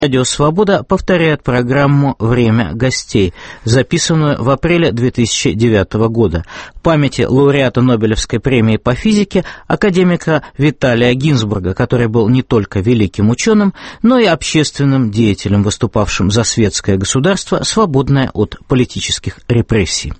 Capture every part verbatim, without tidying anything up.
Радио «Свобода» повторяет программу «Время гостей», записанную в апреле две тысячи девятого года. В памяти лауреата Нобелевской премии по физике академика Виталия Гинзбурга, который был не только великим ученым, но и общественным деятелем, выступавшим за светское государство, свободное от политических репрессий.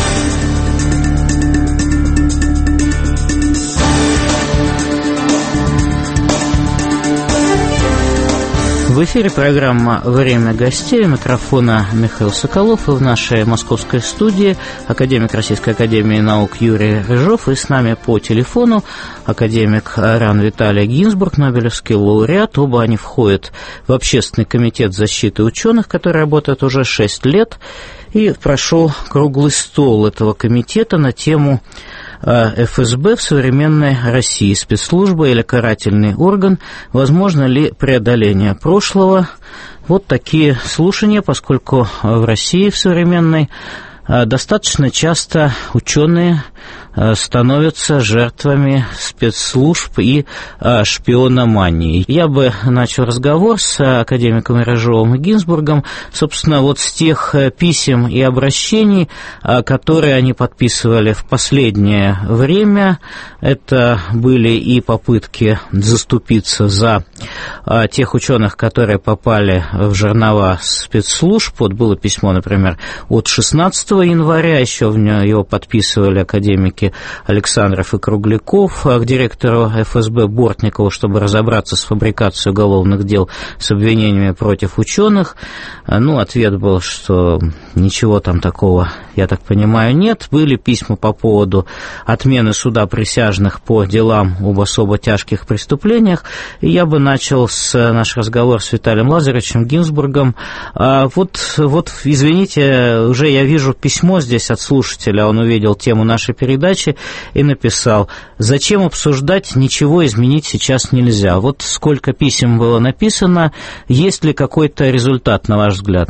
В эфире программа «Время гостей». У микрофона Михаил Соколов, и в нашей московской студии академик Российской академии наук Юрий Рыжов, и с нами по телефону академик РАН Виталий Гинзбург, нобелевский лауреат. Оба они входят в Общественный комитет защиты ученых, который работает уже шесть лет, и прошел круглый стол этого комитета на тему эф эс бэ в современной России. Спецслужба или карательный орган, возможно ли преодоление прошлого? Вот такие слушания, поскольку в России в современной достаточно часто ученые становятся жертвами спецслужб и шпиономании. Я бы начал разговор с академиком Рыжовым и Гинзбургом, собственно, вот с тех писем и обращений, которые они подписывали в последнее время. Это были и попытки заступиться за тех ученых, которые попали в жернова спецслужб. Вот было письмо, например, от шестнадцатого января, еще в него его подписывали академики Александров и Кругляков, к директору эф эс бэ Бортникову, чтобы разобраться с фабрикацией уголовных дел с обвинениями против ученых. Ну, ответ был, что ничего там такого, я так понимаю, нет. Были письма по поводу отмены суда присяжных по делам об особо тяжких преступлениях. И я бы начал с наш разговор с Виталием Лазаревичем Гинзбургом. Вот, вот, извините, уже я вижу письмо здесь от слушателя, он увидел тему нашей передачи и написал: «Зачем обсуждать, ничего изменить сейчас нельзя». Вот сколько писем было написано, есть ли какой-то результат, на ваш взгляд?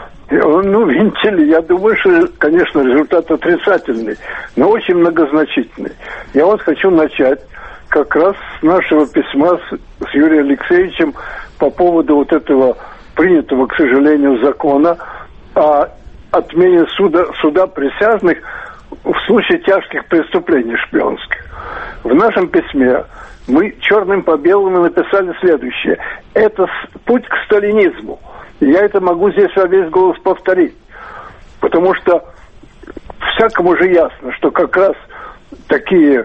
Ну, видите ли, я думаю, что, конечно, результат отрицательный, но очень многозначительный. Я вот хочу начать как раз с нашего письма с, с Юрием Алексеевичем по поводу вот этого принятого, к сожалению, закона о отмене суда, суда присяжных в случае тяжких преступлений шпионских. В нашем письме мы черным по белому написали следующее: это путь к сталинизму. Я это могу здесь во весь голос повторить, потому что всякому же ясно, что как раз такие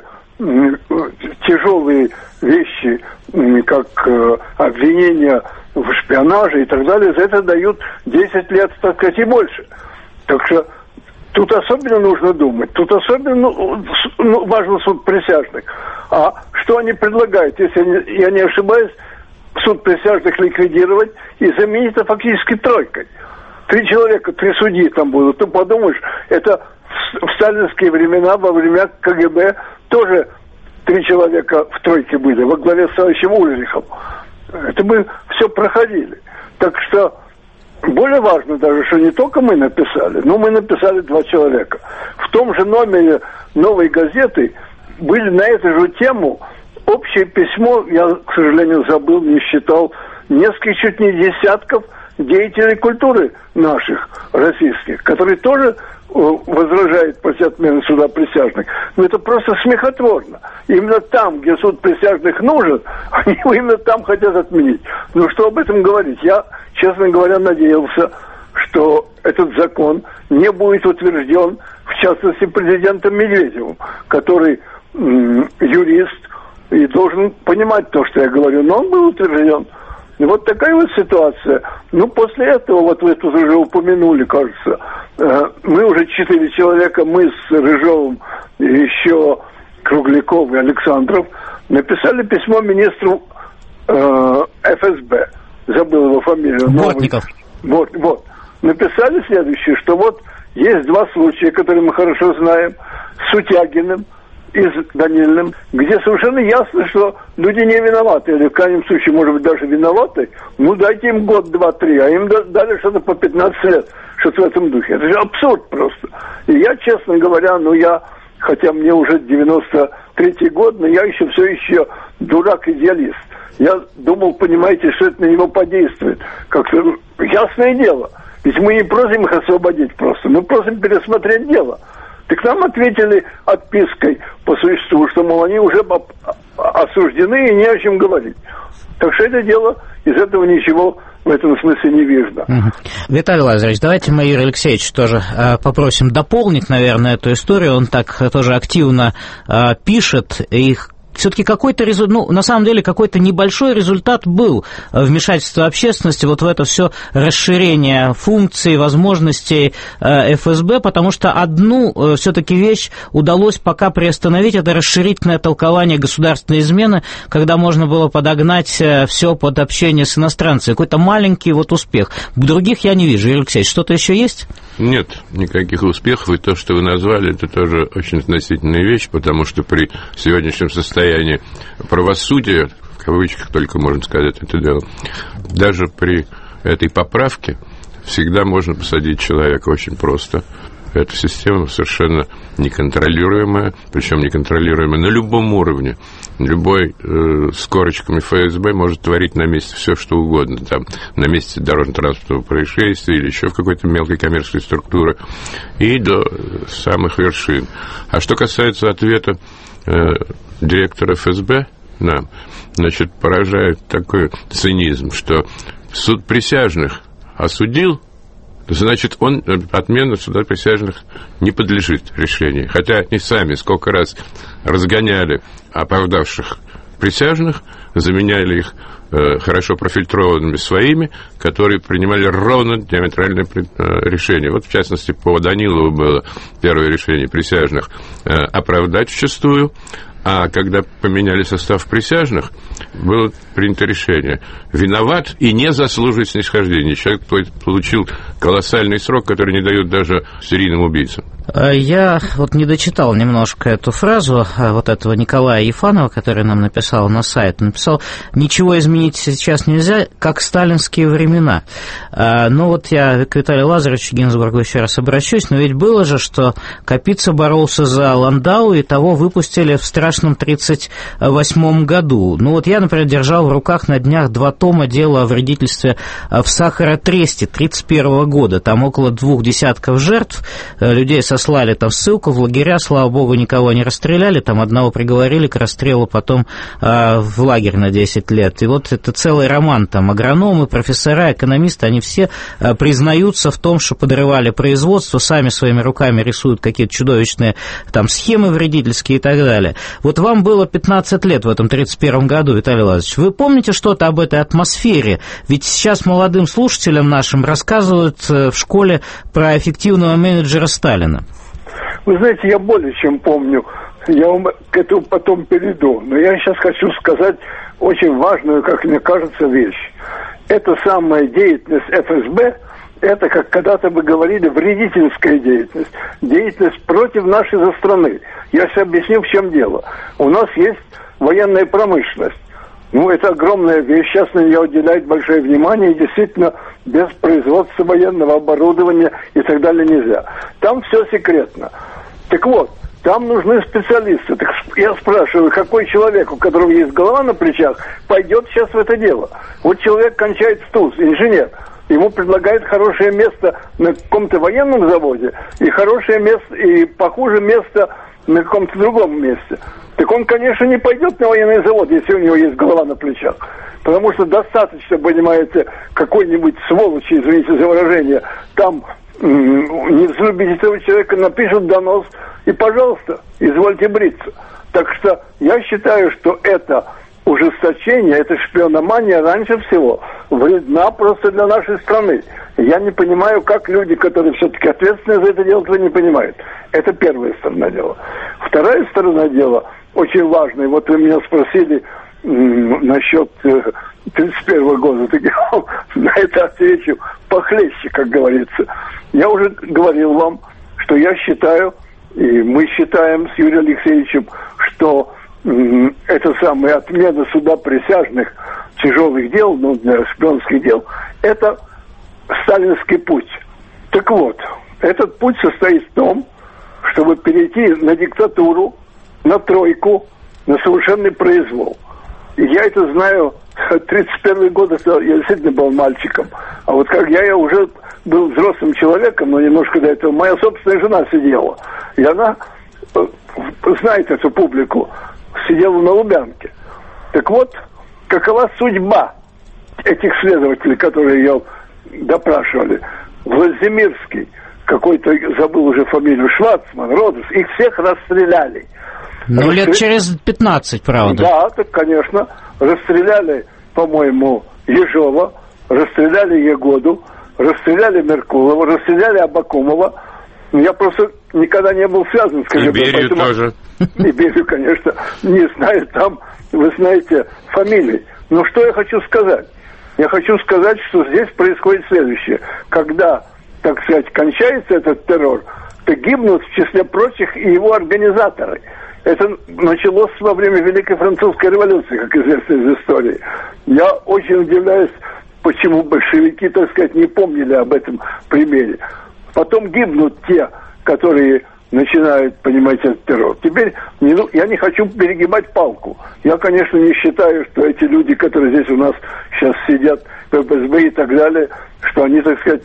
тяжелые вещи, как обвинения в шпионаже и так далее, за это дают десять лет, так сказать, и больше. Так что тут особенно нужно думать, тут особенно ну, ну, важен суд присяжных. А что они предлагают, если я не ошибаюсь, суд присяжных ликвидировать и заменить это фактически тройкой? Три человека, три судьи там будут. Ты подумаешь, это в сталинские времена, во время ка гэ бэ, тоже три человека в тройке были, во главе с товарищем Ульрихом. Это мы все проходили. Так что более важно даже, что не только мы написали, но мы написали два человека. В том же номере «Новой газеты» были на эту же тему общее письмо, я, к сожалению, забыл, не считал, несколько, чуть не десятков деятелей культуры наших, российских, которые тоже возражают против отмены суда присяжных. Но это просто смехотворно. Именно там, где суд присяжных нужен, они именно там хотят отменить. Но что об этом говорить? Я, честно говоря, надеялся, что этот закон не будет утвержден, в частности, президентом Медведевым, который м- юрист и должен понимать то, что я говорю. Но он был утвержден. И вот такая вот ситуация. Ну, после этого, вот вы тут уже упомянули, кажется, э, мы уже четыре человека, мы с Рыжовым, еще Кругляков и Александров, написали письмо министру э, эф эс бэ. Забыл его фамилию. Бортников. Вот, вот. Написали следующее, что вот есть два случая, которые мы хорошо знаем, с Сутягиным и с Данилиным, где совершенно ясно, что люди не виноваты, или в крайнем случае, может быть, даже виноваты, ну, дайте им год, два, три, а им дали что-то по пятнадцать лет, что-то в этом духе. Это же абсурд просто. И я, честно говоря, ну, я, хотя мне уже девяносто третий год, но я еще все еще дурак-идеалист. Я думал, понимаете, что это на него подействует. Как-то ясное дело. Ведь мы не просим их освободить просто, мы просим пересмотреть дело. Так нам ответили отпиской по существу, что, мол, они уже осуждены и не о чем говорить. Так что это дело, из этого ничего в этом смысле не видно. Угу. Виталий Лазаревич, давайте мы Юрия Алексеевича тоже э, попросим дополнить, наверное, эту историю. Он так тоже активно э, пишет, и все-таки какой-то результат, ну, на самом деле, какой-то небольшой результат был вмешательства общественности вот в это все расширение функций, возможностей эф эс бэ, потому что одну все-таки вещь удалось пока приостановить, это расширительное толкование государственной измены, когда можно было подогнать все под общение с иностранцами. Какой-то маленький вот успех. Других я не вижу. Юрий Алексеевич, что-то еще есть? Нет, никаких успехов, и то, что вы назвали, это тоже очень относительная вещь, потому что при сегодняшнем состоянии правосудия, в кавычках только можно сказать это дело, даже при этой поправке всегда можно посадить человека очень просто. Эта система совершенно неконтролируемая, причем неконтролируемая на любом уровне. Любой э, с корочками эф эс бэ может творить на месте все, что угодно. Там, на месте дорожно-транспортного происшествия или еще в какой-то мелкой коммерческой структуре. И до самых вершин. А что касается ответа э, директора эф эс бэ нам, значит, поражает такой цинизм, что суд присяжных осудил, значит, он, отмена суда присяжных не подлежит решению. Хотя они сами сколько раз разгоняли оправдавших присяжных, заменяли их э, хорошо профильтрованными своими, которые принимали ровно диаметральное э, решение. Вот, в частности, по Данилову было первое решение присяжных э, оправдать вчистую, а когда поменяли состав присяжных, было принято решение: виноват и не заслуживает снисхождения. Человек получил колоссальный срок, который не дают даже серийным убийцам. Я вот не дочитал немножко эту фразу вот этого Николая Ефанова, который нам написал на сайт. Написал: ничего изменить сейчас нельзя, как сталинские времена. Ну вот я к Виталию Лазаревичу Гинзбургу еще раз обращусь, но ведь было же, что Капица боролся за Ландау, и того выпустили в страшном тридцать восьмом году. Ну вот я, например, держал в руках на днях два тома дела о вредительстве в Сахаротресте тридцать первого года. Там около двух десятков жертв, людей со сослали там ссылку в лагеря, слава богу, никого не расстреляли, там одного приговорили к расстрелу, потом э, в лагерь на десять лет. И вот это целый роман, там агрономы, профессора, экономисты, они все э, признаются в том, что подрывали производство, сами своими руками рисуют какие-то чудовищные там схемы вредительские и так далее. Вот вам было пятнадцать лет в этом тридцать первом году, Виталий Лазаревич. Вы помните что-то об этой атмосфере? Ведь сейчас молодым слушателям нашим рассказывают в школе про эффективного менеджера Сталина. Вы знаете, я более чем помню, я вам к этому потом перейду, но я сейчас хочу сказать очень важную, как мне кажется, вещь. Это самая деятельность эф эс бэ, это, как когда-то вы говорили, вредительская деятельность, деятельность против нашей за страны. Я сейчас объясню, в чем дело. У нас есть военная промышленность. Ну, это огромная вещь, сейчас на нее уделяет большое внимание, и действительно без производства военного оборудования и так далее нельзя. Там все секретно. Так вот, там нужны специалисты. Так я спрашиваю, какой человек, у которого есть голова на плечах, пойдет сейчас в это дело? Вот человек кончает СТУЗ, инженер. Ему предлагают хорошее место на каком-то военном заводе и хорошее место, и похуже место на каком-то другом месте. Так он, конечно, не пойдет на военный завод, если у него есть голова на плечах. Потому что достаточно, понимаете, какой-нибудь сволочи, извините за выражение, там м- не взлюбить этого человека, напишут донос, и, пожалуйста, извольте бриться. Так что я считаю, что это ужесточение, это шпиономания раньше всего вредна просто для нашей страны. Я не понимаю, как люди, которые все-таки ответственны за это дело, этого не понимают. Это первая сторона дела. Вторая сторона дела очень важная. Вот вы меня спросили м- насчет э, тридцать первого года. Так я на это отвечу похлеще, как говорится. Я уже говорил вам, что я считаю, и мы считаем с Юрием Алексеевичем, что это самая отмена суда присяжных тяжелых дел, ну, для шпионских дел, это сталинский путь. Так вот, этот путь состоит в том, чтобы перейти на диктатуру, на тройку, на совершенный произвол. И я это знаю тридцать первый год я действительно был мальчиком. А вот как я, я уже был взрослым человеком, но немножко до этого, моя собственная жена сидела. И она, знает эту публику, сидела на Лубянке. Так вот, какова судьба этих следователей, которые ее допрашивали? Владимирский, какой-то, забыл уже фамилию, Шварцман, Родос, их всех расстреляли. Ну, Расстрел... лет через пятнадцать, правда. Да, так, конечно. Расстреляли, по-моему, Ежова, расстреляли Егоду, расстреляли Меркулова, расстреляли Абакумова. Я просто никогда не был связан с КГБ. И Берию поэтому... тоже. И Берию, конечно, не знаю там, вы знаете, фамилии. Но что я хочу сказать? Я хочу сказать, что здесь происходит следующее. Когда, так сказать, кончается этот террор, то гибнут, в числе прочих, и его организаторы. Это началось во время Великой Французской революции, как известно из истории. Я очень удивляюсь, почему большевики, так сказать, не помнили об этом примере. Потом гибнут те, которые начинают, понимаете, этот террор. Теперь не, ну, я не хочу перегибать палку. Я, конечно, не считаю, что эти люди, которые здесь у нас сейчас сидят, в эф эс бэ и так далее, что они, так сказать,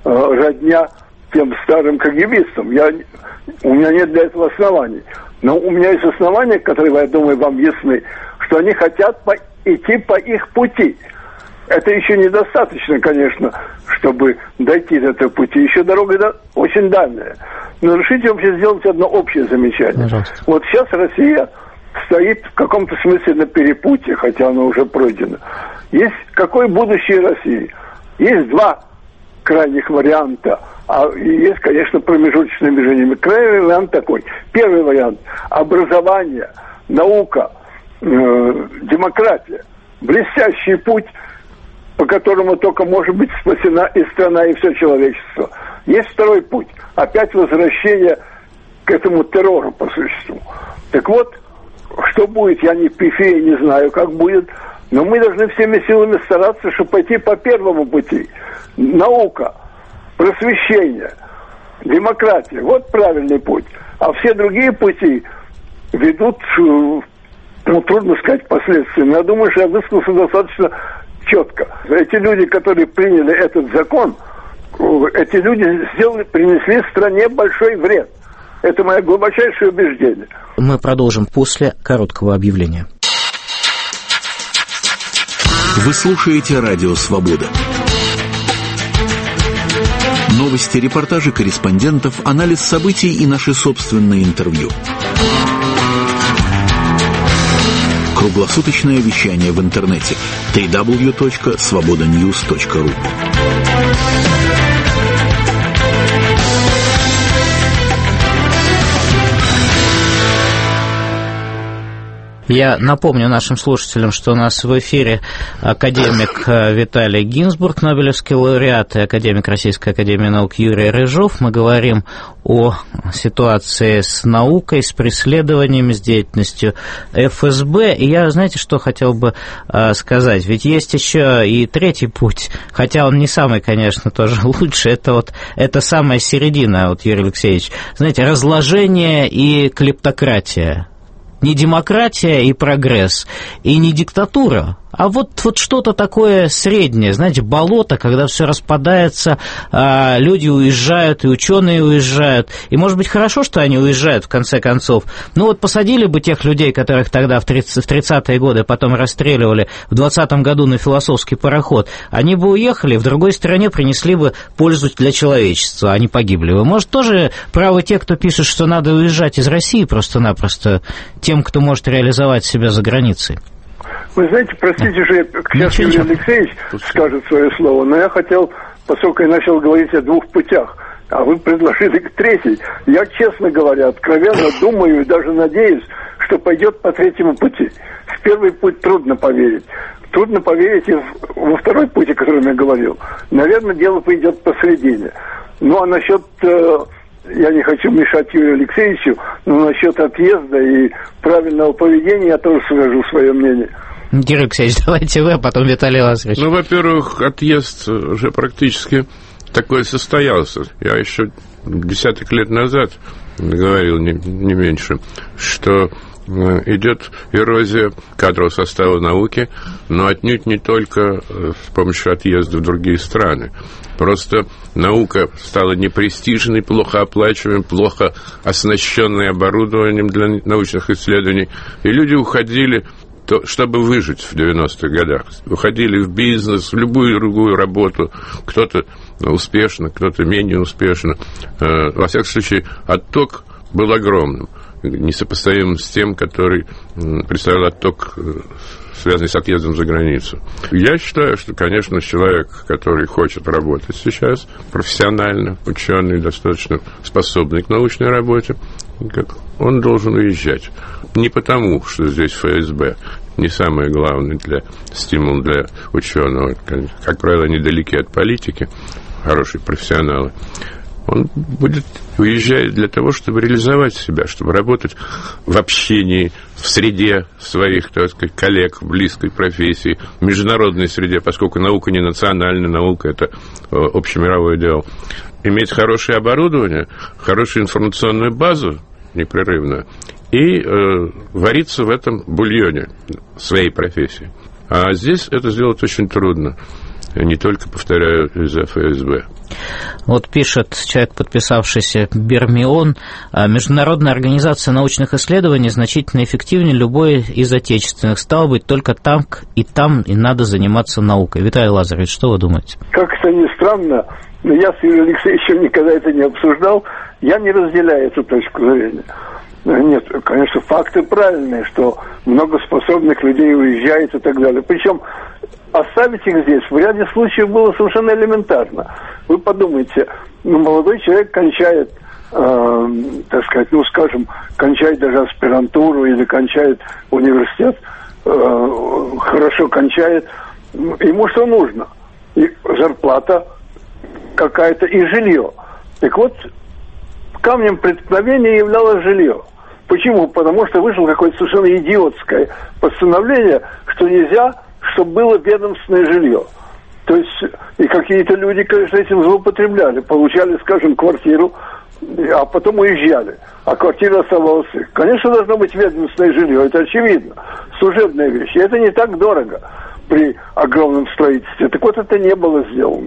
родня тем старым кагибистам. Я, у меня нет для этого оснований. Но у меня есть основания, которые, я думаю, вам ясны, что они хотят по, идти по их пути. Это еще недостаточно, конечно, чтобы дойти до этого пути. Еще дорога да, очень дальняя. Но решите вообще сделать одно общее замечание. Пожалуйста. Вот сейчас Россия стоит в каком-то смысле на перепутье, хотя оно уже пройдено. Есть какое будущее России? Есть два крайних варианта, а есть, конечно, промежуточные между ними. Крайний вариант такой. Первый вариант – образование, наука, э, демократия. Блестящий путь, по которому только может быть спасена и страна, и все человечество. Есть второй путь. Опять возвращение к этому террору по существу. Так вот, что будет, я не пифея, не знаю, как будет, но мы должны всеми силами стараться, чтобы пойти по первому пути. Наука, просвещение, демократия. Вот правильный путь. А все другие пути ведут, ну, трудно сказать последствия. Но я думаю, что я высказался достаточно четко. Эти люди, которые приняли этот закон, эти люди сделали, принесли стране большой вред. Это мое глубочайшее убеждение. Мы продолжим после короткого объявления. Вы слушаете «Радио Свобода». Новости, репортажи корреспондентов, анализ событий и наши собственные интервью. Круглосуточное вещание в интернете дабл ю дабл ю дабл ю точка свобода ньюс точка ру. Я напомню нашим слушателям, что у нас в эфире академик Виталий Гинзбург, нобелевский лауреат, и академик Российской академии наук Юрий Рыжов. Мы говорим о ситуации с наукой, с преследованиями, с деятельностью эф эс бэ. И я, знаете, что хотел бы сказать? Ведь есть еще и третий путь, хотя он не самый, конечно, тоже лучший. Это вот это самая середина, вот, Юрий Алексеевич. Знаете, разложение и клептократия. Не демократия и прогресс, и не диктатура, а вот, вот что-то такое среднее, знаете, болото, когда все распадается, а люди уезжают, и ученые уезжают. И, может быть, хорошо, что они уезжают, в конце концов. Ну, вот посадили бы тех людей, которых тогда в тридцатые годы потом расстреливали, в двадцатом году на философский пароход, они бы уехали, в другой стране принесли бы пользу для человечества, они погибли бы. Может, тоже правы те, кто пишет, что надо уезжать из России просто-напросто тем, кто может реализовать себя за границей. Вы знаете, простите, что я, сейчас Юрий Алексеевич скажет свое слово, но я хотел, поскольку я начал говорить о двух путях, а вы предложили к третьей. Я, честно говоря, откровенно думаю и даже надеюсь, что пойдет по третьему пути. В первый путь трудно поверить. Трудно поверить и во второй путь, о котором я говорил. Наверное, дело пойдет посередине. Ну, а насчет... Я не хочу мешать Юрию Алексеевичу, но насчет отъезда и правильного поведения я тоже скажу свое мнение. Юрий Алексеевич, давайте вы, а потом Виталий Лазаревич. Ну, во-первых, отъезд уже практически такой состоялся. Я еще десяток лет назад говорил, не, не меньше, что идет эрозия кадрового состава науки, но отнюдь не только с помощью отъезда в другие страны. Просто наука стала непрестижной, плохо оплачиваемой, плохо оснащенной оборудованием для научных исследований, и люди уходили, чтобы выжить в девяностых годах. Уходили в бизнес, в любую другую работу. Кто-то успешно, кто-то менее успешно. Во всяком случае, отток был огромным, несопоставимым с тем, который представлял отток, связанный с отъездом за границу. Я считаю, что, конечно, человек, который хочет работать сейчас профессионально, ученый, достаточно способный к научной работе, он должен уезжать. Не потому, что здесь эф эс бэ не самое главное для стимул для ученого. Как правило, они далеки от политики, хорошие профессионалы. Он будет уезжать для того, чтобы реализовать себя, чтобы работать в общении, в среде своих, так сказать, коллег, в близкой профессии, в международной среде, поскольку наука не национальная, наука – это общемировое дело. Иметь хорошее оборудование, хорошую информационную базу непрерывную и э, вариться в этом бульоне своей профессии. А здесь это сделать очень трудно. Не только, повторяю, из-за эф эс бэ. Вот пишет человек, подписавшийся Бермион: международная организация научных исследований значительно эффективнее любой из отечественных. Стало быть, только там и там и надо заниматься наукой. Виталий Лазаревич, что вы думаете? Как это ни странно, но я с Юрием Алексеевичем никогда это не обсуждал, я не разделяю эту точку зрения. Нет, конечно, факты правильные, что много способных людей уезжает и так далее. Причем оставить их здесь в ряде случаев было совершенно элементарно. Вы подумайте, ну, молодой человек кончает, э, так сказать, ну, скажем, кончает даже аспирантуру или кончает университет, э, хорошо кончает, ему что нужно? И зарплата какая-то, и жилье. Так вот, камнем преткновения являлось жилье. Почему? Потому что вышло какое-то совершенно идиотское постановление, что нельзя, чтобы было ведомственное жилье. То есть, и какие-то люди, конечно, этим злоупотребляли. Получали, скажем, квартиру, а потом уезжали. А квартира оставалась их. Конечно, должно быть ведомственное жилье, это очевидно. Служебная вещь. И это не так дорого при огромном строительстве. Так вот, это не было сделано.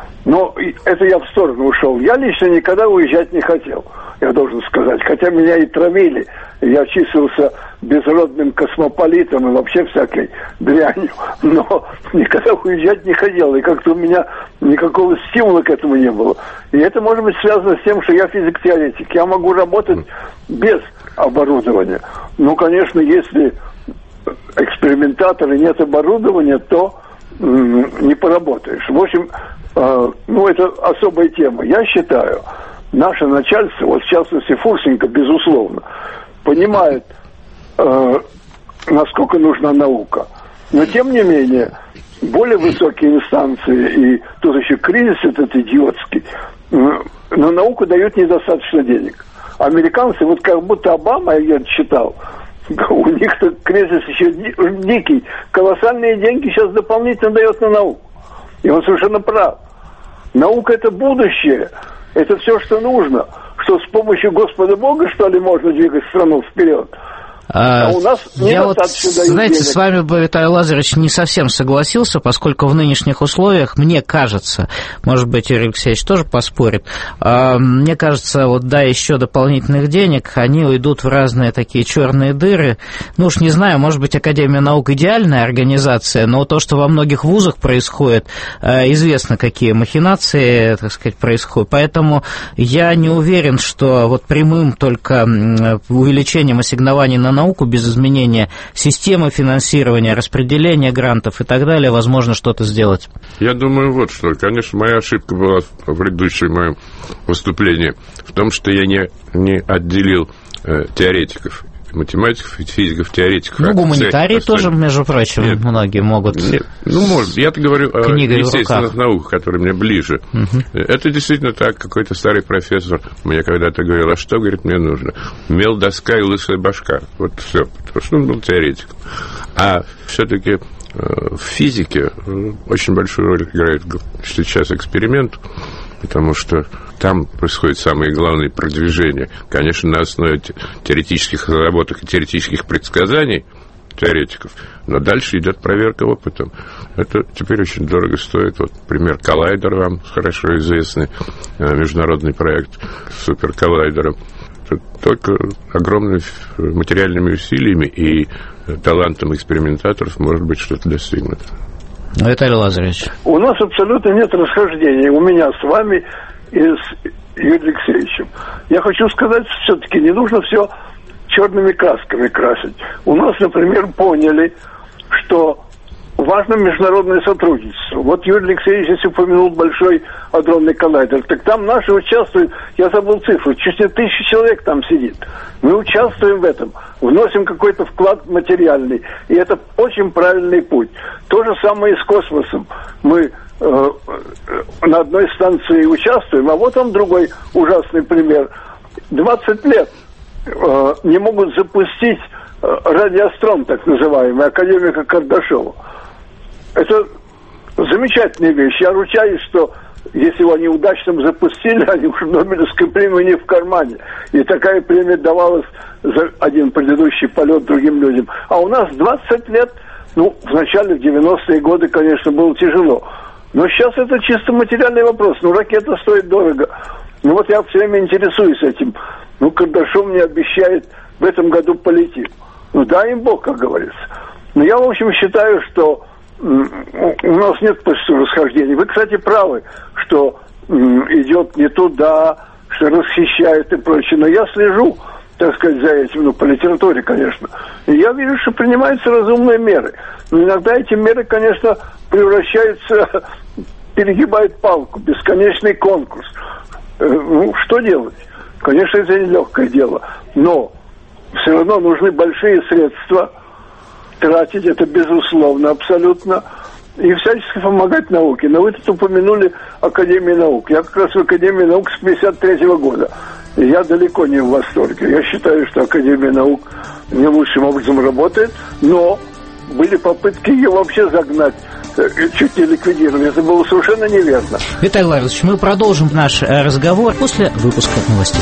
Но это я в сторону ушел. Я лично никогда уезжать не хотел, я должен сказать. Хотя меня и травили. Я числился безродным космополитом и вообще всякой дрянью. Но никогда уезжать не хотел. И как-то у меня никакого стимула к этому не было. И это может быть связано с тем, что я физик-теоретик. Я могу работать без оборудования. Ну, конечно, если экспериментатор и нет оборудования, то м- не поработаешь. В общем, э, ну, это особая тема. Я считаю, наше начальство, вот в частности Фурсенко, безусловно, понимает, э, насколько нужна наука. Но, тем не менее, более высокие инстанции, и тут еще кризис этот идиотский, э, на науку дают недостаточно денег. Американцы, вот как будто Обама, я читал, у них-то кризис еще дикий. Колоссальные деньги сейчас дополнительно дает на науку. И он совершенно прав. Наука – это будущее. Это все, что нужно. Что с помощью Господа Бога, что ли, можно двигать страну вперед. А, а у нас я вот, знаете, денег. С вами бы, Виталий Лазаревич, не совсем согласился, поскольку в нынешних условиях, мне кажется, может быть, Юрий Алексеевич тоже поспорит, а, мне кажется, вот да, еще дополнительных денег, они уйдут в разные такие черные дыры. Ну уж не знаю, может быть, Академия наук идеальная организация, но то, что во многих вузах происходит, известно, какие махинации, так сказать, происходят. Поэтому я не уверен, что вот прямым только увеличением ассигнований на науку без изменения системы финансирования, распределения грантов и так далее возможно что-то сделать? Я думаю, вот что. Конечно, моя ошибка была в предыдущем моем выступлении в том, что я не, не отделил э, теоретиков, математиков, физиков, теоретиков. Ну, гуманитарии тоже, между прочим, нет, многие могут. Нет, ну, может, я-то говорю о естественных науках, которые мне ближе. Угу. Это действительно так. Какой-то старый профессор мне когда-то говорил: а что, говорит, мне нужно? Мел, доска и лысая башка. Вот все. Потому что он был теоретиком. А все-таки в физике очень большую роль играет сейчас эксперимент. потому что там происходит самое главное продвижение. Конечно, на основе теоретических разработок и теоретических предсказаний теоретиков, но дальше идет проверка опытом. Это теперь очень дорого стоит. Вот пример коллайдера вам хорошо известный, международный проект с суперколлайдером. Только огромными материальными усилиями и талантом экспериментаторов может быть что-то достигнуто. Виталий Лазаревич. У нас абсолютно нет расхождений. У меня с вами и с Юрием Алексеевичем. Я хочу сказать, все-таки не нужно все черными красками красить. У нас, например, поняли, что важно международное сотрудничество. Вот Юрий Алексеевич здесь упомянул большой адронный коллайдер. Так там наши участвуют, я забыл цифру, чуть не тысяча человек там сидит. Мы участвуем в этом, вносим какой-то вклад материальный. И это очень правильный путь. То же самое и с космосом. Мы э, на одной станции участвуем, а вот там другой ужасный пример. двадцать лет э, не могут запустить э, радиостром, так называемый, академика Кардашова. Это замечательная вещь. Я ручаюсь, что если его они удачно запустили, они уже Нобелевской премии не в кармане. И такая премия давалась за один предыдущий полет другим людям. А у нас двадцать лет, ну, в начале, в девяностые годы, конечно, было тяжело. Но сейчас это чисто материальный вопрос. Ну, ракета стоит дорого. Ну, вот я все время интересуюсь этим. Ну, Кардашов мне обещает, в этом году полетим. Ну, дай им Бог, как говорится. Но я, в общем, считаю, что у нас нет почти расхождений. Вы, кстати, правы, что идет не туда, что расхищает и прочее. Но я слежу, так сказать, за этим, ну, по литературе, конечно. И я вижу, что принимаются разумные меры. Но иногда эти меры, конечно, превращаются, перегибают палку, бесконечный конкурс. Ну, что делать? Конечно, это нелегкое дело. Но все равно нужны большие средства тратить, это безусловно, абсолютно, и всячески помогать науке. Но вы тут упомянули Академию наук. Я как раз в Академии наук с пятьдесят третьего года. И я далеко не в восторге. Я считаю, что Академия наук не лучшим образом работает, но были попытки ее вообще загнать, чуть не ликвидировать. Это было совершенно неверно. Виталий Лазаревич, мы продолжим наш разговор после выпуска новостей.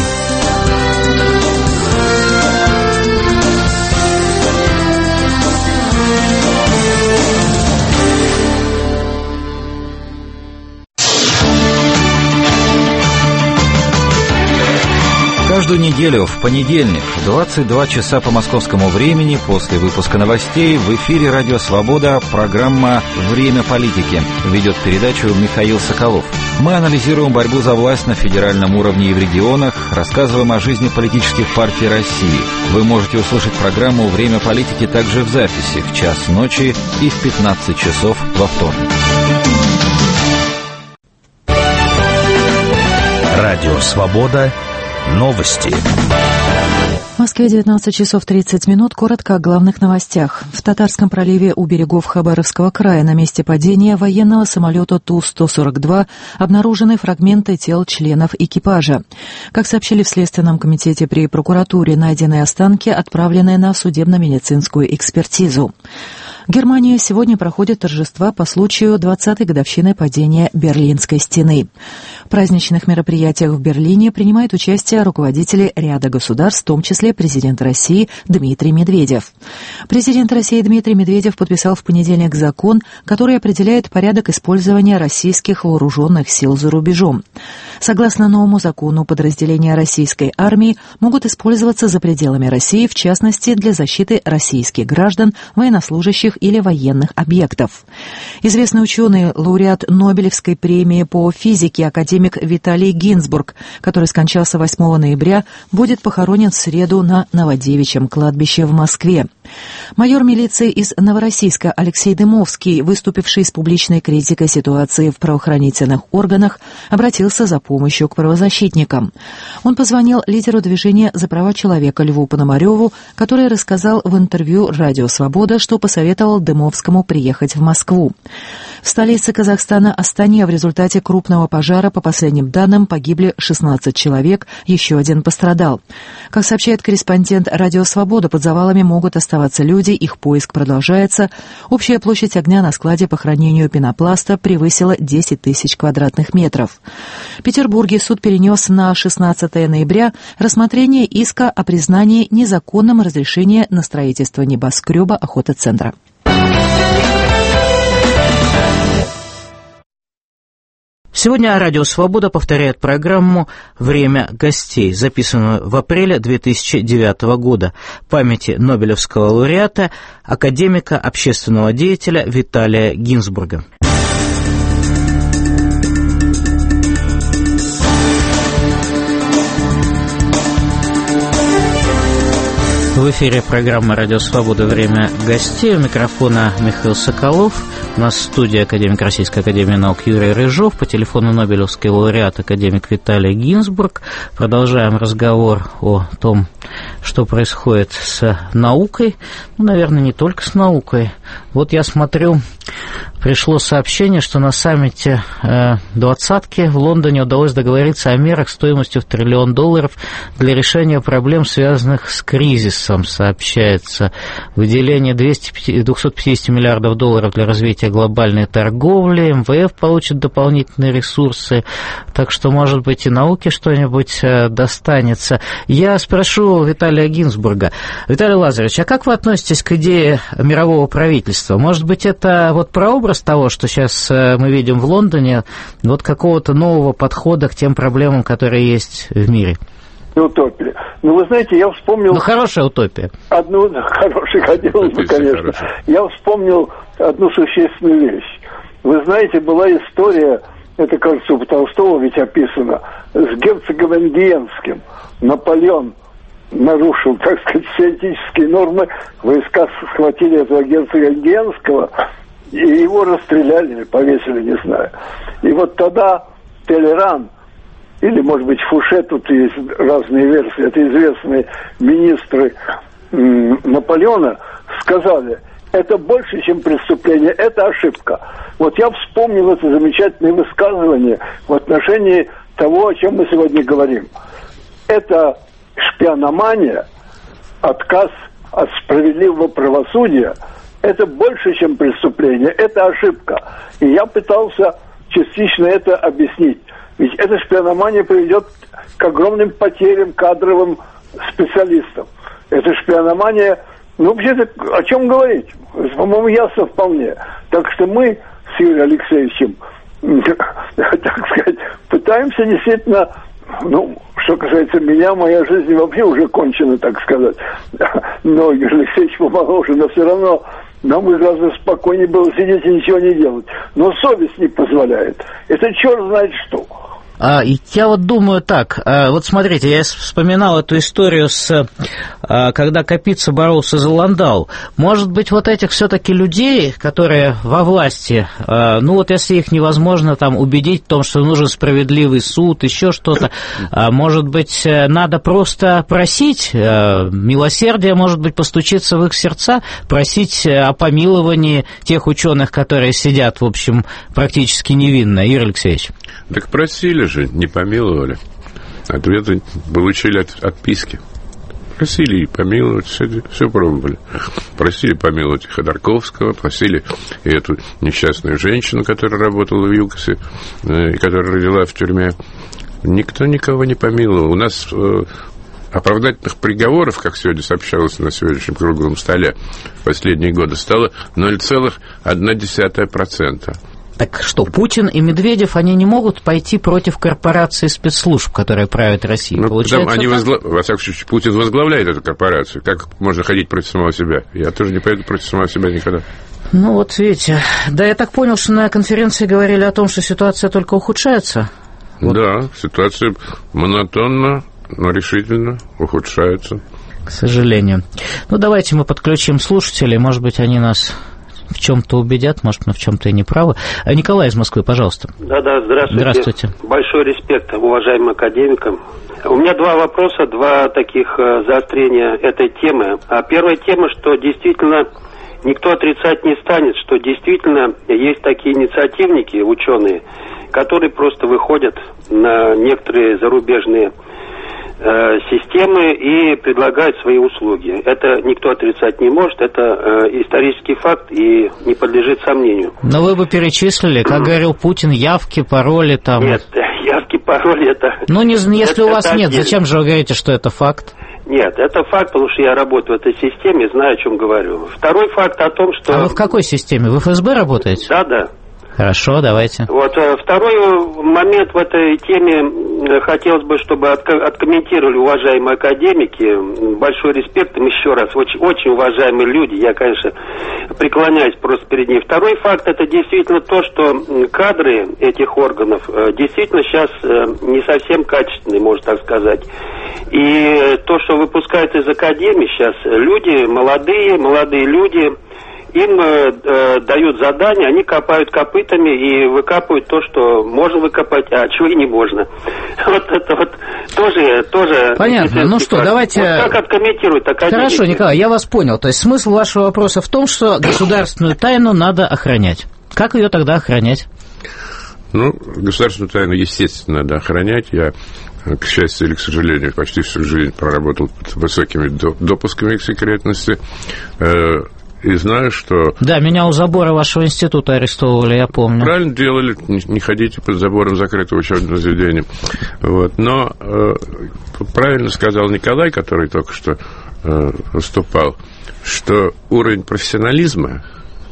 Каждую неделю в понедельник в двадцать два часа по московскому времени после выпуска новостей в эфире «Радио Свобода» программа «Время политики». Ведет передачу Михаил Соколов. Мы анализируем борьбу за власть на федеральном уровне и в регионах, рассказываем о жизни политических партий России. Вы можете услышать программу «Время политики» также в записи в час ночи и в пятнадцать часов во вторник. Радио Свобода. Новости. В Москве девятнадцать часов тридцать минут. Коротко о главных новостях. В Татарском проливе у берегов Хабаровского края на месте падения военного самолета Ту сто сорок два обнаружены фрагменты тел членов экипажа. Как сообщили в Следственном комитете при прокуратуре, найденные останки отправлены на судебно-медицинскую экспертизу. В Германии сегодня проходят торжества по случаю двадцатой годовщины падения Берлинской стены. В праздничных мероприятиях в Берлине принимают участие руководители ряда государств, в том числе президент России Дмитрий Медведев. Президент России Дмитрий Медведев подписал в понедельник закон, который определяет порядок использования российских вооруженных сил за рубежом. Согласно новому закону, подразделения российской армии могут использоваться за пределами России, в частности, для защиты российских граждан, военнослужащих или военных объектов. Известный ученый, лауреат Нобелевской премии по физике, академик Виталий Гинзбург, который скончался восьмого ноября, будет похоронен в среду на Новодевичьем кладбище в Москве. Майор милиции из Новороссийска Алексей Дымовский, выступивший с публичной критикой ситуации в правоохранительных органах, обратился за помощью помощью к правозащитникам. Он позвонил лидеру движения за права человека Льву Пономареву, который рассказал в интервью «Радио Свобода», что посоветовал Дымовскому приехать в Москву. В столице Казахстана Астане в результате крупного пожара, по последним данным, погибли шестнадцать человек, еще один пострадал. Как сообщает корреспондент «Радио Свобода», под завалами могут оставаться люди, их поиск продолжается. Общая площадь огня на складе по хранению пенопласта превысила десять тысяч квадратных метров. В Петербурге суд перенес на шестнадцатое ноября рассмотрение иска о признании незаконным разрешения на строительство небоскреба охотцентра. Сегодня Радио Свобода повторяет программу «Время гостей», записанную в апреле две тысячи девятого года, памяти Нобелевского лауреата, академика, общественного деятеля Виталия Гинзбурга. В эфире программа «Радио Свобода. Время гостей». У микрофона Михаил Соколов. У нас в студии академик Российской академии наук Юрий Рыжов. По телефону Нобелевский лауреат академик Виталий Гинзбург. Продолжаем разговор о том, что происходит с наукой. Ну, наверное, не только с наукой. Вот я смотрю, пришло сообщение, что на саммите э, двадцатки в Лондоне удалось договориться о мерах стоимостью в триллион долларов для решения проблем, связанных с кризисом, сообщается. Выделение двухсот пятидесяти миллиардов долларов для развития глобальной торговли, эм вэ эф получит дополнительные ресурсы, так что, может быть, и науке что-нибудь э, достанется. Я спрошу Виталия Гинзбурга. Виталий Лазаревич, а как вы относитесь к идее мирового правительства? Может быть, это вот прообраз того, что сейчас мы видим в Лондоне, вот какого-то нового подхода к тем проблемам, которые есть в мире? Утопия. Ну, вы знаете, я вспомнил... Ну, хорошая утопия. Одну, хорошая, хотелось бы, конечно. Хорошая. Я вспомнил одну существенную вещь. Вы знаете, была история, это, кажется, у Толстого ведь описано, с герцогом Энгиенским. Наполеон нарушил, так сказать, все этические нормы, войска схватили этого герцога Энгиенского, и его расстреляли или повесили, не знаю. И вот тогда Толеран, или, может быть, Фуше, тут есть разные версии, это известные министры м, Наполеона, сказали, это больше, чем преступление, это ошибка. Вот я вспомнил это замечательное высказывание в отношении того, о чем мы сегодня говорим. Это шпиономания, отказ от справедливого правосудия, это больше, чем преступление, это ошибка. И я пытался частично это объяснить. Ведь эта шпиономания приведет к огромным потерям кадровым специалистов. Эта шпиономания, ну, вообще-то, о чем говорить? По-моему, ясно вполне. Так что мы с Юрием Алексеевичем, так сказать, пытаемся действительно, ну, что касается меня, моя жизнь вообще уже кончена, так сказать. Но Юрий Алексеевич помоложе, но все равно нам бы гораздо спокойнее было сидеть и ничего не делать. Но совесть не позволяет. Это черт знает что. А, я вот думаю так, а, вот смотрите, я вспоминал эту историю, с, а, когда Капица боролся за Ландау. Может быть, вот этих все-таки людей, которые во власти, а, ну вот если их невозможно там убедить в том, что нужен справедливый суд, еще что-то, а, может быть, надо просто просить а, милосердия, может быть, постучиться в их сердца, просить о помиловании тех ученых, которые сидят, в общем, практически невинно. Юрий Алексеевич. Так просили же, не помиловали. Ответы получили от, отписки. Просили и помиловать, все, все пробовали. Просили помиловать и Ходорковского, просили и эту несчастную женщину, которая работала в ЮКОСе, и которая родила в тюрьме. Никто никого не помиловал. У нас э, оправдательных приговоров, как сегодня сообщалось на сегодняшнем круглом столе, в последние годы стало ноль целых одна десятая процента. Так что, Путин и Медведев, они не могут пойти против корпорации спецслужб, которые правят Россией? Ну, потому они возгла... Во всяком случае, Путин возглавляет эту корпорацию. Как можно ходить против самого себя? Я тоже не пойду против самого себя никогда. Ну, вот видите. Да, я так понял, что на конференции говорили о том, что ситуация только ухудшается. Вот. Да, ситуация монотонно, но решительно ухудшается. К сожалению. Ну, давайте мы подключим слушателей, может быть, они нас в чем-то убедят, может, мы в чем-то и не правы. Николай из Москвы, пожалуйста. Да-да, здравствуйте. Здравствуйте. Большой респект уважаемым академикам. У меня два вопроса, два таких заострения этой темы. Первая тема, что действительно никто отрицать не станет, что действительно есть такие инициативники, ученые, которые просто выходят на некоторые зарубежные э, системы и предлагают свои услуги. Это никто отрицать не может, это э, исторический факт и не подлежит сомнению. Но вы бы перечислили, как говорил Путин, явки, пароли там. Нет, явки, пароли это... Ну, не, если это, у вас это нет, отдельно. зачем же вы говорите, что это факт? Нет, это факт, потому что я работаю в этой системе, знаю, о чем говорю. Второй факт о том, что... А вы в какой системе? Вы в эф эс бэ работаете? Да, да. Хорошо, давайте. Вот второй момент в этой теме хотелось бы, чтобы откомментировали уважаемые академики. Большой респект им еще раз. Очень, очень уважаемые люди. Я, конечно, преклоняюсь просто перед ними. Второй факт — это действительно то, что кадры этих органов действительно сейчас не совсем качественные, можно так сказать. И то, что выпускают из академии сейчас люди, молодые, молодые люди, им э, дают задания, они копают копытами и выкапывают то, что можно выкопать, а чего и не можно. Вот это вот тоже... тоже понятно. Ну что, факт. давайте... Вот как откомментируют академики? Хорошо, Николай, я вас понял. То есть смысл вашего вопроса в том, что государственную тайну надо охранять. Как ее тогда охранять? Ну, государственную тайну, естественно, надо охранять. Я, к счастью или к сожалению, почти всю жизнь проработал под высокими допусками к секретности. И знаю, что... Да, меня у забора вашего института арестовывали, я помню. Правильно делали, не ходите под забором закрытого учебного заведения. Вот. Но э, правильно сказал Николай, который только что э, выступал, что уровень профессионализма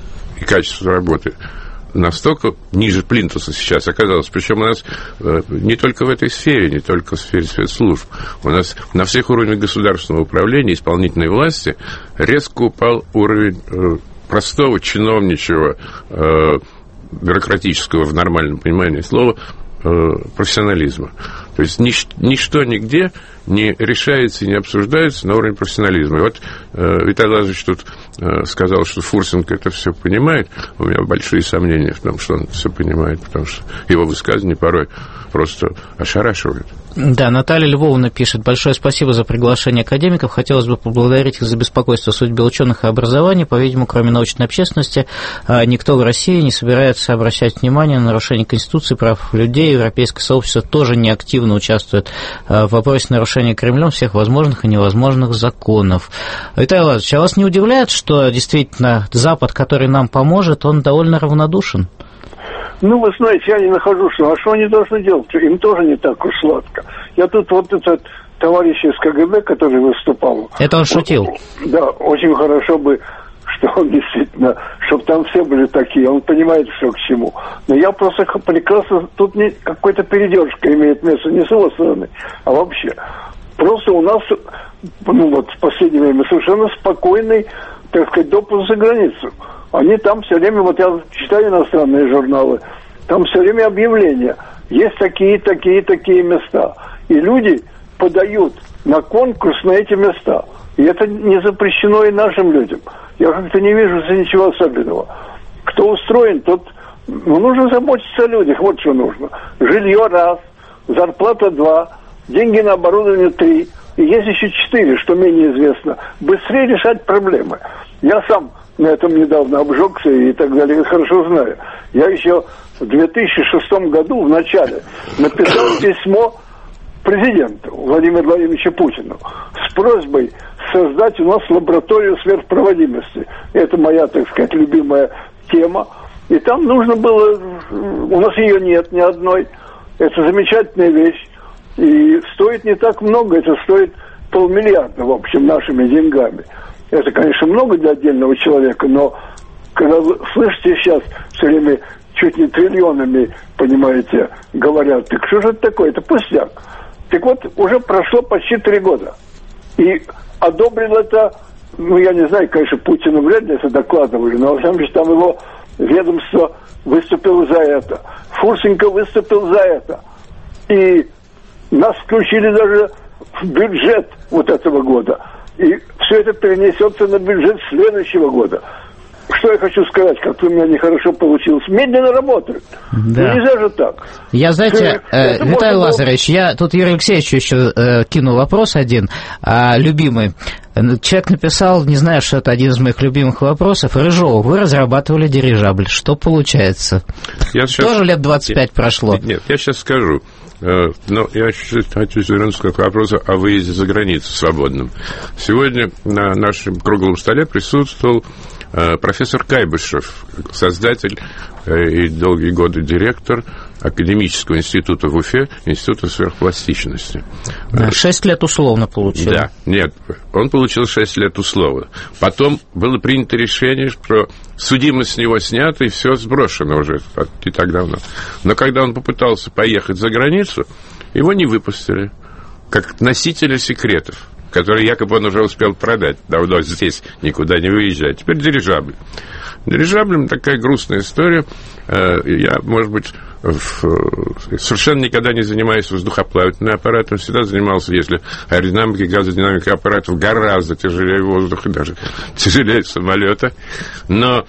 и качества работы настолько ниже плинтуса сейчас оказалось. Причем у нас э, не только в этой сфере, не только в сфере спецслужб. У нас на всех уровнях государственного управления, исполнительной власти резко упал уровень э, простого чиновничьего, э, бюрократического, в нормальном понимании слова, э, профессионализма. То есть нич- ничто нигде не решается и не обсуждается на уровне профессионализма. И вот э, Виталий Лазаревич тут э, сказал, что Фурсенко это все понимает. У меня большие сомнения в том, что он все понимает, потому что его высказывания порой просто ошарашивают. Да, Наталья Львовна пишет: большое спасибо за приглашение академиков. Хотелось бы поблагодарить их за беспокойство о судьбе ученых и образования. По-видимому, кроме научной общественности, никто в России не собирается обращать внимание на нарушение Конституции, прав людей. Европейское сообщество тоже неактивно участвует в вопросе нарушения Кремлем всех возможных и невозможных законов. Виталий Владимирович, а вас не удивляет, что действительно Запад, который нам поможет, он довольно равнодушен? Ну, вы знаете, я не нахожу, что... А что они должны делать? Им тоже не так уж сладко. Я тут вот этот товарищ из ка гэ бэ, который выступал... Это он шутил. Да, очень хорошо бы, что он действительно... Чтобы там все были такие. Он понимает, что к чему. Но я просто прекрасно... Тут не, какой-то передержка имеет место. Не с его стороны, а вообще. Просто у нас, ну вот, в последнее время совершенно спокойный, так сказать, допуск за границу. Они там все время, вот я читаю иностранные журналы, там все время объявления. Есть такие, такие, такие места. И люди подают на конкурс на эти места. И это не запрещено и нашим людям. Я как-то не вижу здесь ничего особенного. Кто устроен, тот... Ну, нужно заботиться о людях, вот что нужно. Жилье раз, зарплата два, деньги на оборудование три. И есть еще четыре, что менее известно. Быстрее решать проблемы. Я сам... на этом недавно обжегся и так далее, хорошо знаю. Я еще в две тысячи шестом году, в начале, написал письмо президенту Владимиру Владимировичу Путину с просьбой создать у нас лабораторию сверхпроводимости. Это моя, так сказать, любимая тема. И там нужно было... У нас ее нет ни одной. Это замечательная вещь. И стоит не так много, это стоит полмиллиарда, в общем, нашими деньгами. Это, конечно, много для отдельного человека, но когда вы слышите сейчас все время чуть не триллионами, понимаете, говорят, так что же это такое? Это пустяк. Так вот, уже прошло почти три года. И одобрил это, ну, я не знаю, конечно, Путину вряд ли это докладывали, но, во всяком случае, там его ведомство выступило за это. Фурсенко выступил за это. И нас включили даже в бюджет вот этого года. И все это перенесется на бюджет следующего года. что я хочу сказать, как у меня нехорошо получилось. Медленно работают. Да. Ну, нельзя же так. Я, знаете, э, Виталий было... Лазаревич, я тут Юрию Алексеевичу еще э, кинул вопрос один, а, любимый. Человек написал, не знаю, что это один из моих любимых вопросов. Рыжов, вы разрабатывали дирижабль. Что получается? Я сейчас... Тоже лет двадцать пять прошло. Нет, я сейчас скажу. Но я хочу вернуться к вопросу о выезде за границу свободном. Сегодня на нашем круглом столе присутствовал профессор Кайбышев, создатель и долгие годы директор Академического института в Уфе, Института сверхпластичности. Шесть лет условно получил. Да, нет, он получил шесть лет условно. Потом было принято решение, что судимость с него снята, и все сброшено уже не так давно. Но когда он попытался поехать за границу, его не выпустили, как носителя секретов, который якобы он уже успел продать, давно здесь, никуда не выезжая. Теперь дирижабль. Дирижаблем такая грустная история. Я, может быть, совершенно никогда не занимаюсь воздухоплавательным аппаратом, всегда занимался, если аэродинамика и газодинамика аппаратов гораздо тяжелее воздуха, даже тяжелее самолета. Но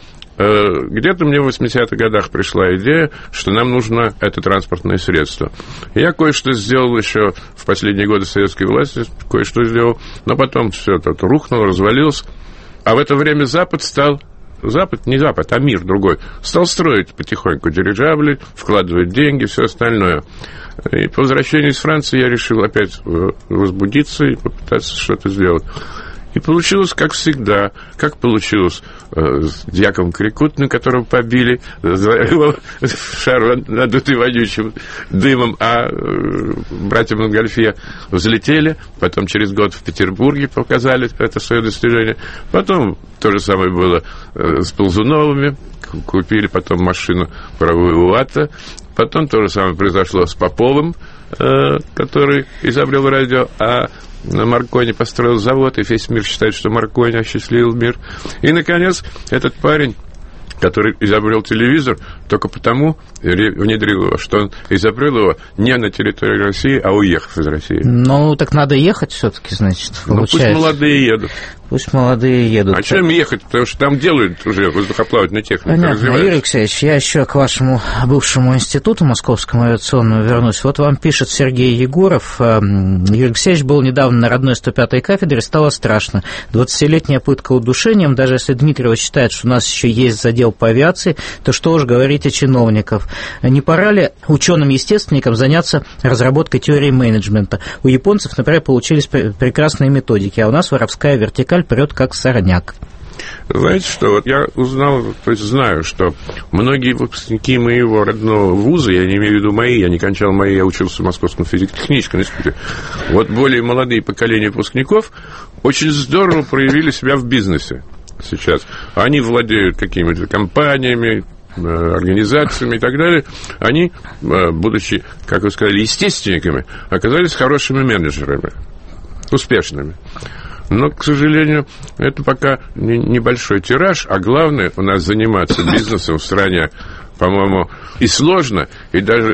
где-то мне в восьмидесятых годах пришла идея, что нам нужно это транспортное средство. Я кое-что сделал еще в последние годы советской власти, кое-что сделал, но потом все это рухнуло, развалилось. А в это время Запад стал... Запад, не Запад, а мир другой, стал строить потихоньку дирижабли, вкладывать деньги, все остальное. И по возвращению из Франции я решил опять возбудиться и попытаться что-то сделать. И получилось, как всегда, как получилось э, с Дьяковым Крикутным, которого побили, его шар надутый вонючим дымом, а э, братья Монгольфье взлетели, потом через год в Петербурге показали это свое достижение, потом то же самое было э, с Ползуновыми, купили потом машину паровую УАТа, потом то же самое произошло с Поповым, э, который изобрел радио, а на Маркони построил завод, и весь мир считает, что Маркони осчастливил мир. И, наконец, этот парень, который изобрел телевизор, только потому внедрил его, что он изобрел его не на территории России, а уехав из России. Ну, так надо ехать все-таки, значит, получается. Ну, пусть молодые едут. Пусть молодые едут. А чем ехать? Потому что там делают уже воздухоплавательную технику. Понятно. Юрий Алексеевич, я еще к вашему бывшему институту Московскому авиационному вернусь. Вот вам пишет Сергей Егоров. Юрий Алексеевич был недавно на родной сто пятой кафедре, стало страшно. двадцатилетняя пытка удушением. Даже если Дмитриева считает, что у нас еще есть задел по авиации, то что уж говорить о чиновников. Не пора ли ученым-естественникам заняться разработкой теории менеджмента? У японцев, например, получились прекрасные методики, а у нас воровская вертикаль прет как сорняк. Знаете что, вот я узнал, то есть знаю, что многие выпускники моего родного вуза, я не имею в виду мои, я не кончал мои, я учился в Московском физико-техническом институте, вот более молодые поколения выпускников очень здорово проявили себя в бизнесе сейчас. Они владеют какими-то компаниями, организациями и так далее. Они, будучи, как вы сказали, естественниками, оказались хорошими менеджерами, успешными. Но, к сожалению, это пока небольшой тираж, а главное, у нас заниматься бизнесом в стране, по-моему, и сложно, и даже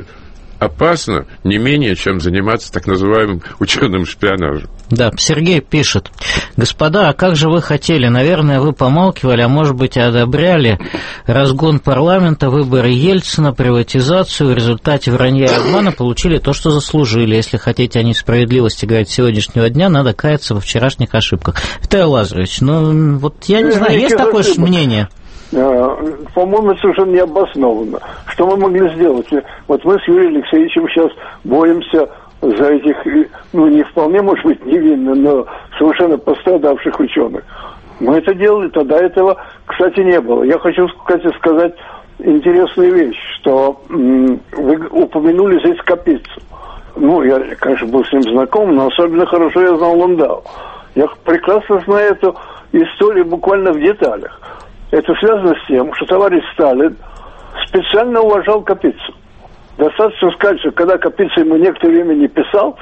опасно не менее, чем заниматься так называемым ученым шпионажем. Да, Сергей пишет: господа, а как же вы хотели? Наверное, вы помалкивали, а может быть, одобряли разгон парламента, выборы Ельцина, приватизацию. В результате вранья и обмана получили то, что заслужили. Если хотите о несправедливости говорить сегодняшнего дня, надо каяться во вчерашних ошибках. Виталий Лазаревич, ну вот я не знаю, есть такое же мнение? По-моему, совершенно необоснованно. Что мы могли сделать? Вот мы с Юрием Алексеевичем сейчас боремся за этих, ну, не вполне, может быть, невинно, но совершенно пострадавших ученых. Мы это делали, тогда этого, кстати, не было. Я хочу, кстати, сказать интересную вещь, что м- вы упомянули здесь Капицу. Ну, я, конечно, был с ним знаком, но особенно хорошо я знал Ландау. Я прекрасно знаю эту историю буквально в деталях. Это связано с тем, что товарищ Сталин специально уважал Капицу. Достаточно сказать, что когда Капица ему некоторое время не писал,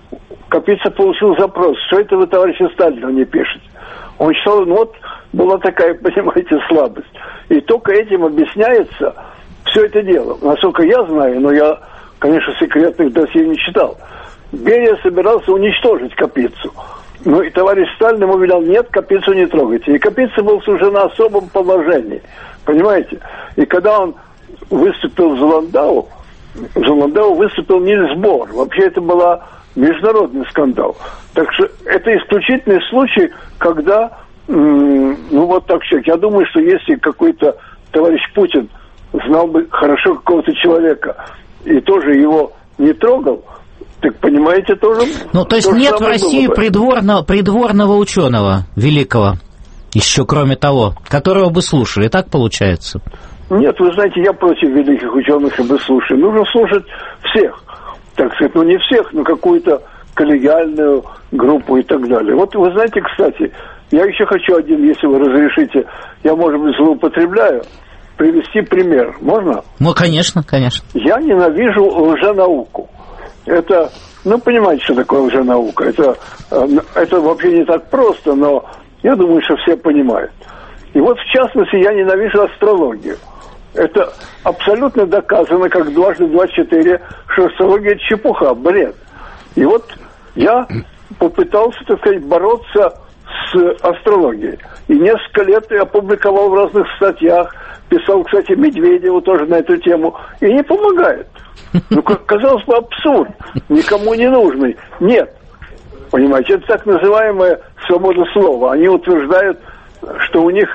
Капица получил запрос: что это вы, товарищу Сталину, не пишете? Он считал, ну вот, была такая, понимаете, слабость. И только этим объясняется все это дело. Насколько я знаю, но я, конечно, секретных досье не читал, Берия собирался уничтожить Капицу. Ну, и товарищ Сталин ему велел: нет, Капицу не трогайте. И Капица был уже на особом положении, понимаете? И когда он выступил в Золандау, в Золандау выступил Нильс Бор. Вообще это был международный скандал. Так что это исключительный случай, когда, м- ну вот так человек. Я думаю, что если какой-то товарищ Путин знал бы хорошо какого-то человека и тоже его не трогал, так, понимаете, тоже... Ну, то есть то нет в России придворного, придворного ученого великого, еще кроме того, которого бы слушали, так получается? Нет, вы знаете, я против великих ученых, чтобы слушали. Нужно слушать всех, так сказать, ну не всех, но какую-то коллегиальную группу и так далее. Вот вы знаете, кстати, я еще хочу один, если вы разрешите, я, может быть, злоупотребляю, привести пример. Можно? Ну, конечно, конечно. Я ненавижу лженауку. Это, ну, понимаете, что такое лженаука. Это, это вообще не так просто, но я думаю, что все понимают. И вот, в частности, я ненавижу астрологию. Это абсолютно доказано, как дважды два четыре, что астрология – это чепуха, бред. И вот я попытался, так сказать, бороться с астрологией. И несколько лет я опубликовал в разных статьях, писал, кстати, Медведеву тоже на эту тему, и не помогает. Ну, казалось бы, абсурд, никому не нужный. Нет, понимаете, это так называемая свобода слова. Они утверждают, что у них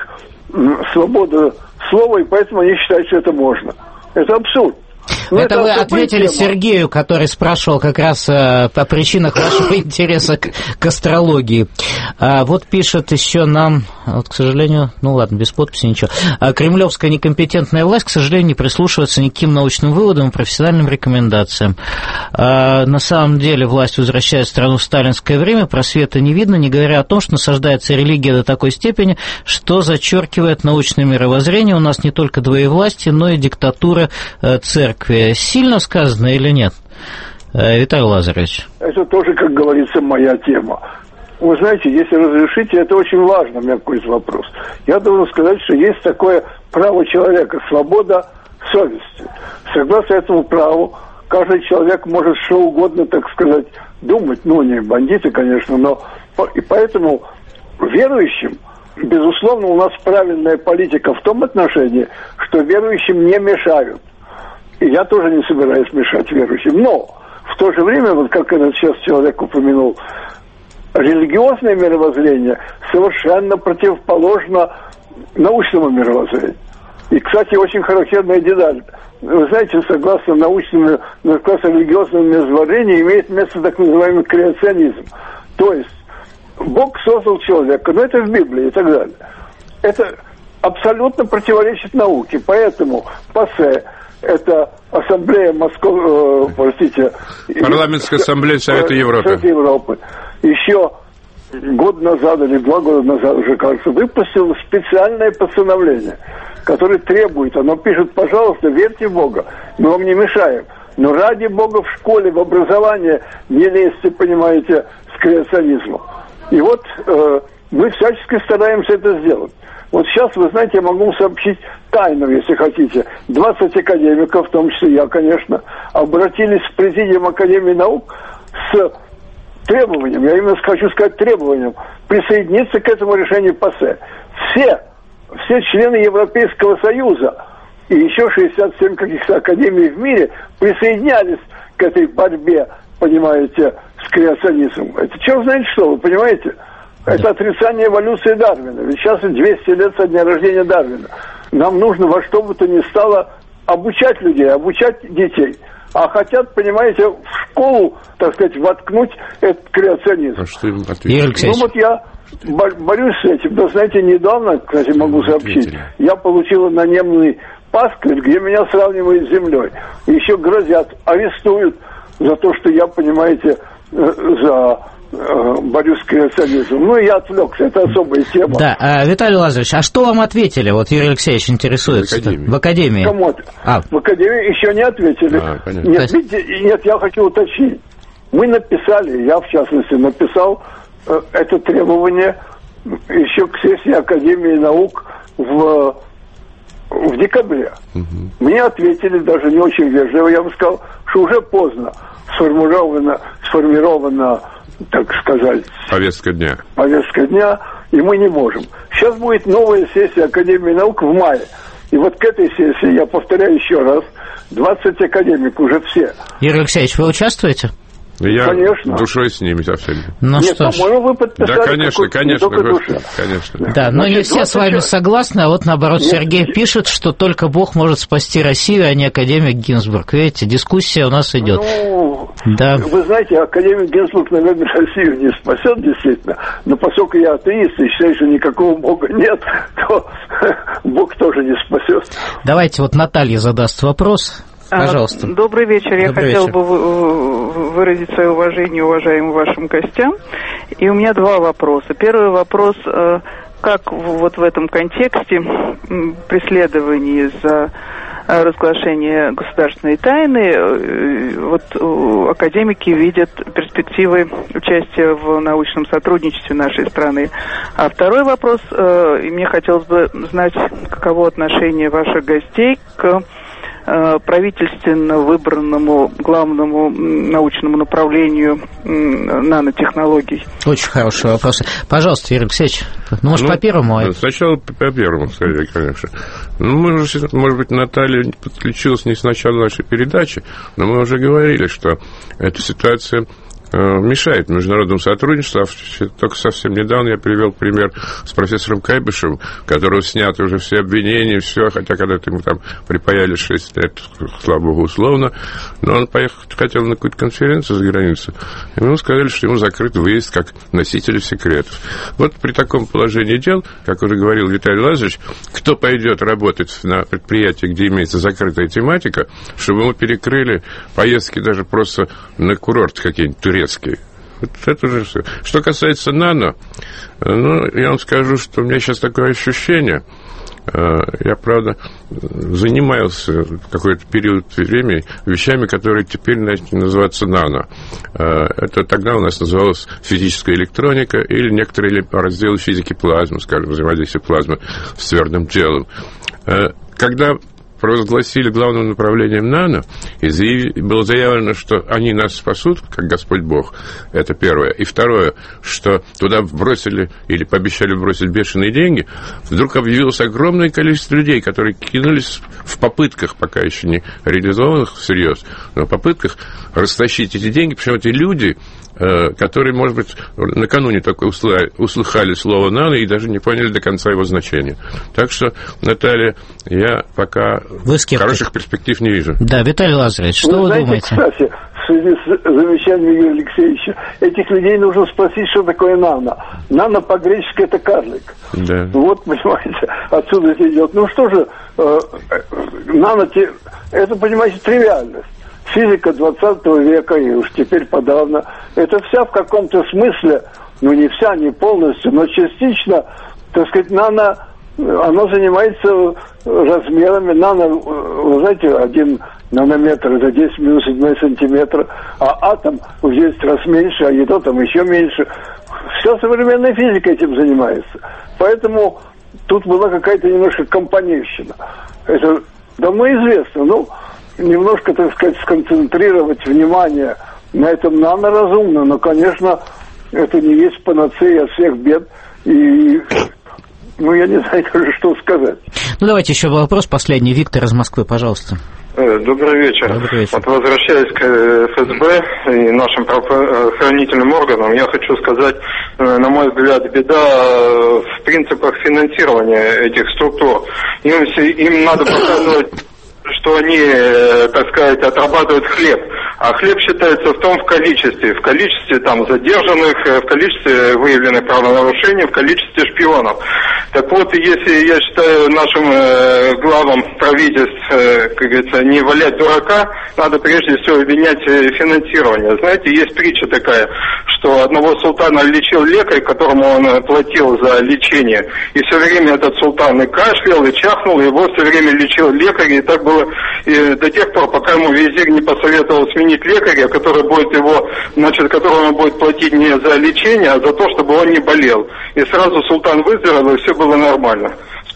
свобода слова, и поэтому они считают, что это можно. Это абсурд. Но это, это вы ответили тема. Сергею, который спрашивал как раз э, о причинах вашего интереса к, к астрологии. А, вот пишет еще нам, вот, к сожалению, ну ладно, без подписи ничего. А, кремлевская некомпетентная власть, к сожалению, не прислушивается ни к каким научным выводам и профессиональным рекомендациям. А, на самом деле власть возвращает страну в сталинское время, просвета не видно, не говоря о том, что насаждается религия до такой степени, что зачеркивает научное мировоззрение. У нас не только двоевластие, но и диктатура э, церкви. Сильно сказано или нет, Виталий Лазаревич? Это тоже, как говорится, моя тема. Вы знаете, если разрешите, это очень важно, у меня какой-то вопрос. Я должен сказать, что есть такое право человека, свобода совести. Согласно этому праву, каждый человек может что угодно, так сказать, думать. Ну, не бандиты, конечно, но... И поэтому верующим, безусловно, у нас правильная политика в том отношении, что верующим не мешают. И я тоже не собираюсь мешать верующим. Но в то же время, вот как этот сейчас человек упомянул, религиозное мировоззрение совершенно противоположно научному мировоззрению. И, кстати, очень характерная деталь. Вы знаете, согласно научному, согласно религиозному мировоззрению, имеет место так называемый креационизм. То есть Бог создал человека, но это в Библии и так далее. Это абсолютно противоречит науке. Поэтому ПАСЕ, это ассамблея Москвы, э, простите... Парламентская ассамблея Совета Европы. Совета Европы. Еще год назад или два года назад уже, кажется, выпустил специальное постановление, которое требует, оно пишет: пожалуйста, верьте в Бога, мы вам не мешаем, но ради Бога в школе, в образовании не лезьте, понимаете, с креационизмом. И вот э, мы всячески стараемся это сделать. Вот сейчас, вы знаете, я могу сообщить тайну, если хотите. двадцать академиков, в том числе я, конечно, обратились в Президиум Академии наук с требованием, я именно хочу сказать требованием, присоединиться к этому решению ПАСЕ. Все, все члены Европейского Союза и еще шестьдесят семь каких-то академий в мире присоединялись к этой борьбе, понимаете, с креационизмом. Это черт знает что, вы понимаете? Это отрицание эволюции Дарвина. Ведь сейчас двести лет со дня рождения Дарвина. Нам нужно во что бы то ни стало обучать людей, обучать детей. А хотят, понимаете, в школу, так сказать, воткнуть этот креационизм. А что им ответить? Ну вот я борюсь с этим. Да, знаете, недавно, кстати, могу сообщить, я получил анонимный паспорт, где меня сравнивают с землей. Еще грозят, арестуют за то, что я, понимаете, за... борюсь с креационизмом. Ну, я отвлекся, это особая тема. Да, а, Виталий Лазаревич, а что вам ответили? Вот Юрий Алексеевич интересуется. В Академии. В Академии. Кому? А. В Академии еще не ответили. А, нет, есть... видите, нет, я хочу уточнить. Мы написали, я в частности написал э, это требование еще к сессии Академии наук в, в декабре. Угу. Мне ответили, даже не очень вежливо, я бы сказал, что уже поздно сформировано, сформировано так сказать... Повестка дня. Повестка дня, и мы не можем. Сейчас будет новая сессия Академии наук в мае. И вот к этой сессии, я повторяю еще раз, двадцать академиков уже все. Юрий Алексеевич, вы участвуете? Я конечно. Душой с ними совсем. Ну, Нет, что ж. по-моему, вы подписали. Да, конечно, конечно, душа. конечно. Да, но Значит, не все с вами двадцать согласны, а вот наоборот Нет. Сергей пишет, что только Бог может спасти Россию, а не академик Гинзбург. Видите, дискуссия у нас идет. Ну, да. Вы знаете, академик Гинзбург, наверное, Россию не спасет, действительно. Но поскольку я атеист и считаю, что никакого Бога нет, то Бог тоже не спасет. Давайте вот Наталья задаст вопрос. Пожалуйста. Добрый вечер. Я Добрый хотела вечер. бы выразить свое уважение уважаемым вашим гостям. И у меня два вопроса. Первый вопрос, как вот в этом контексте преследований за разглашение государственной тайны, вот академики видят перспективы участия в научном сотрудничестве нашей страны. А второй вопрос, и мне хотелось бы знать, каково отношение ваших гостей к правительственно выбранному главному научному направлению нанотехнологий. Очень хороший вопрос. Пожалуйста, Юрий Алексеевич, ну, может, ну, по первому? Сначала по первому, скорее, конечно. Ну, мы уже, может быть, Наталья подключилась не с начала нашей передачи, но мы уже говорили, что эта ситуация мешает международному сотрудничеству. Только совсем недавно я привел пример с профессором Кайбышевым, которого сняты уже все обвинения, все, хотя когда-то ему там припаяли шесть лет, слава богу, условно, но он поехал, хотел на какую-то конференцию за границу, и ему сказали, что ему закрыт выезд как носителя секретов. Вот при таком положении дел, как уже говорил Виталий Лазаревич, кто пойдет работать на предприятии, где имеется закрытая тематика, чтобы ему перекрыли поездки даже просто на курорт какие-нибудь турецкие. Вот это же все. Что касается нано, ну, я вам скажу, что у меня сейчас такое ощущение, я, правда, занимался какой-то период времени вещами, которые теперь начали называться нано. Это тогда у нас называлось физическая электроника или некоторые разделы физики плазмы, скажем, взаимодействие плазмы с твердым телом. Когда провозгласили главным направлением нано, и было заявлено, что они нас спасут, как Господь Бог. Это первое. И второе, что туда бросили или пообещали бросить бешеные деньги, вдруг объявилось огромное количество людей, которые кинулись в попытках, пока еще не реализованных всерьез, но в попытках растащить эти деньги, причем эти люди, которые, может быть, накануне только услыхали слово «нано» и даже не поняли до конца его значения. Так что, Наталья, я пока хороших перспектив не вижу. Да, Виталий Лазаревич, что вы, вы знаете, думаете? Кстати, в связи с замечанием Юрия Алексеевича, этих людей нужно спросить, что такое «нано». «Нано» по-гречески это карлик. Да. Вот, понимаете, отсюда это идет. Ну что же, э, «нано» это, понимаете, тривиальность. Физика двадцатого века, и уж теперь подавно, это вся в каком-то смысле, ну не вся, не полностью, но частично, так сказать, нано, оно занимается размерами, нано, вы знаете, один нанометр это десять минус седьмой сантиметра, а атом в десять раз меньше, а ядро там еще меньше. Вся современная физика этим занимается. Поэтому тут была какая-то немножко компанейщина. Это давно известно, ну... немножко, так сказать, сконцентрировать внимание на этом нано разумно, но, конечно, это не есть панацея от всех бед, и, ну, я не знаю даже, что сказать. Ну, давайте еще вопрос последний. Виктор из Москвы, пожалуйста. Добрый вечер. Добрый вечер. Вот, возвращаясь к эф эс бэ и нашим правоохранительным органам, я хочу сказать, на мой взгляд, беда в принципах финансирования этих структур. Им, им надо показывать, что они, так сказать, отрабатывают хлеб. А хлеб считается в том в количестве. В количестве там задержанных, в количестве выявленных правонарушений, в количестве шпионов. Так вот, если, я считаю, нашим э, главам правительств, э, как говорится, не валять дурака, надо прежде всего обвинять финансирование. Знаете, есть притча такая, что одного султана лечил лекарь, которому он платил за лечение. И все время этот султан и кашлял, и чахнул, и его все время лечил лекарь. И так было и до тех пор, пока ему визирь не посоветовал сменить лекаря, который будет его, значит, которому он будет платить не за лечение, а за то, чтобы он не болел. И сразу султан выздоровел, и все было нормально.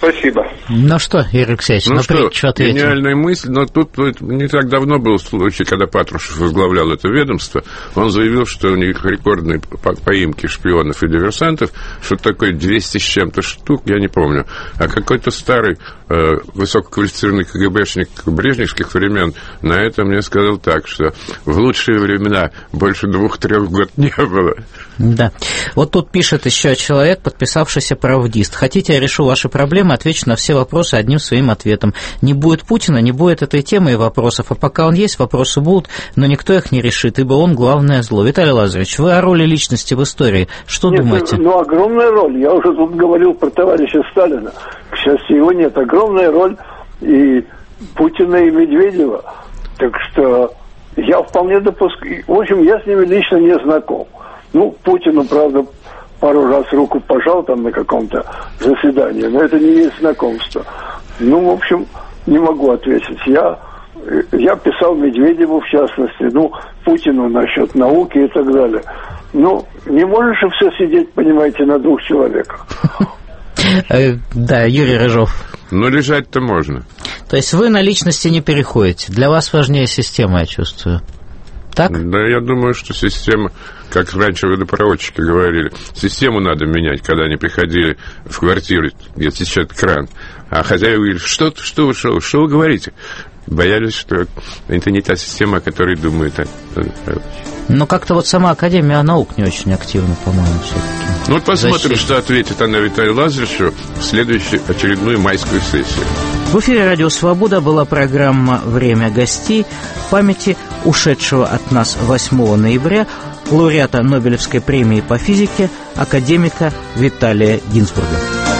Спасибо. Ну что, Юрий Алексеевич, ну на что, притчу ответим. Гениальная мысль, но тут не так давно был случай, когда Патрушев возглавлял это ведомство. Он заявил, что у них рекордные поимки шпионов и диверсантов, что такое двести с чем-то штук, я не помню. А какой-то старый э, высококвалифицированный КГБшник брежневских времен на это мне сказал так, что в лучшие времена больше двух-трех год не было. Да. Вот тут пишет еще человек, подписавшийся правдист. Хотите, я решу ваши проблемы, отвечу на все вопросы одним своим ответом. Не будет Путина, не будет этой темы и вопросов. А пока он есть, вопросы будут, но никто их не решит, ибо он главное зло. Виталий Лазаревич, вы о роли личности в истории что нет, думаете? Ну, огромная роль. Я уже тут говорил про товарища Сталина. К счастью, его нет. Огромная роль и Путина, и Медведева. Так что я вполне допускаю. В общем, я с ними лично не знаком. Ну, Путину, правда, пару раз руку пожал там на каком-то заседании, но это не есть знакомство. Ну, в общем, не могу ответить. Я, я писал Медведеву, в частности, ну, Путину насчет науки и так далее. Ну, не можешь же все сидеть, понимаете, на двух человеках. Да, Юрий Рыжов. Но лежать-то можно. То есть вы на личности не переходите. Для вас важнее система, я чувствую. Так? Да, я думаю, что система, как раньше водопроводчики говорили, систему надо менять, когда они приходили в квартиру, где течет кран. А хозяева говорили, что, что, вы, что, что вы говорите? Боялись, что это не та система, о которой думает водопроводчик. Но как-то вот сама Академия наук не очень активна, по-моему, все-таки. Ну вот посмотрим, Защита. Что ответит она Виталию Лазаревичу в следующую очередную майскую сессию. В эфире «Радио Свобода» была программа «Время гостей» в памяти ушедшего от нас восьмого ноября лауреата Нобелевской премии по физике, академика Виталия Гинзбурга.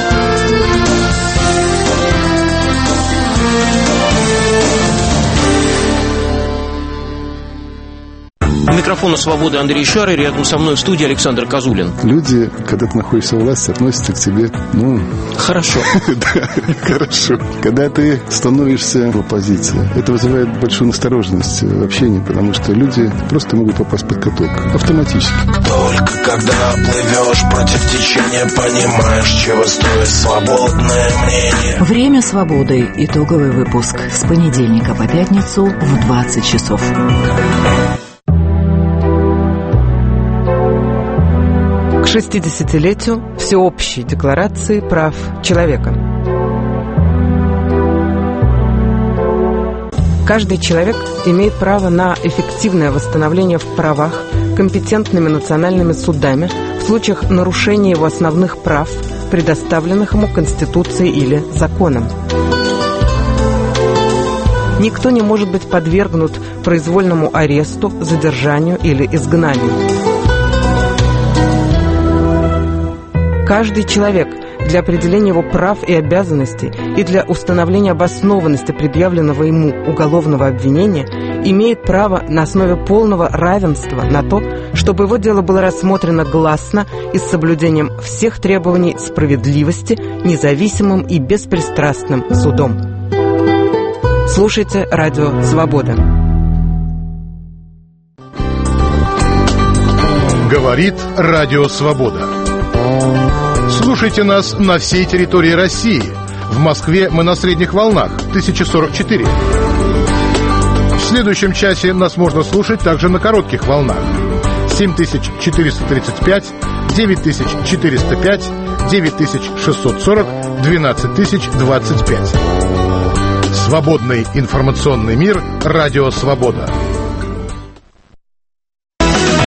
У микрофона «Свободы» Андрей Шарый, рядом со мной в студии Александр Козулин. Люди, когда ты находишься у власти, относятся к тебе, ну... Хорошо. Да, хорошо. Когда ты становишься в оппозиции, это вызывает большую настороженность в общении, потому что люди просто могут попасть под каток. Автоматически. Только когда плывешь против течения, понимаешь, чего стоит свободное мнение. Время свободы. Итоговый выпуск. С понедельника по пятницу в двадцать часов. К шестидесятилетию Всеобщей декларации прав человека. Каждый человек имеет право на эффективное восстановление в правах компетентными национальными судами в случаях нарушения его основных прав, предоставленных ему Конституцией или законом. Никто не может быть подвергнут произвольному аресту, задержанию или изгнанию. Каждый человек для определения его прав и обязанностей и для установления обоснованности предъявленного ему уголовного обвинения имеет право на основе полного равенства на то, чтобы его дело было рассмотрено гласно и с соблюдением всех требований справедливости, независимым и беспристрастным судом. Слушайте «Радио Свобода». Говорит «Радио Свобода». Слушайте нас на всей территории России. В Москве мы на средних волнах тысяча сорок четыре. В следующем часе нас можно слушать также на коротких волнах семь тысяч четыреста тридцать пять, девять тысяч четыреста пять, девять тысяч шестьсот сорок, двенадцать тысяч двадцать пять. Свободный информационный мир. Радио Свобода.